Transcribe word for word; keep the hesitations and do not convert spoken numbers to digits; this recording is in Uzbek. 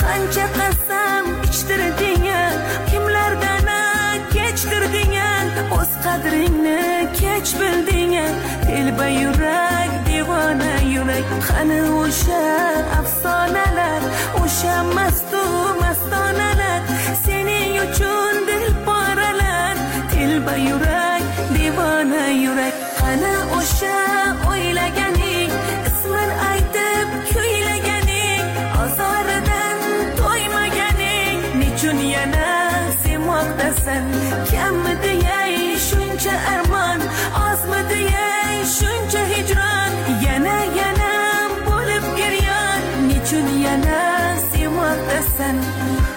qancha qasam ichtirding, kimlardan kechtirding, o'z qadringni kech bilding. Telba yurak, devona yurak, qani o'sha afsonalar, o'sha mastu mastonalar, sening uchun dil poralar. Telba yurak, devona yurak, qani o'sha o'ylaganing, ismin aytib kuylaganing, ozoridan to'ymaganing, nechun yana sevmoqdasan? Kammi deyay shuncha armon, ozmi deyay shuncha hijron, yana yana bo'lib giryon, nechun yana sevmoqdasan?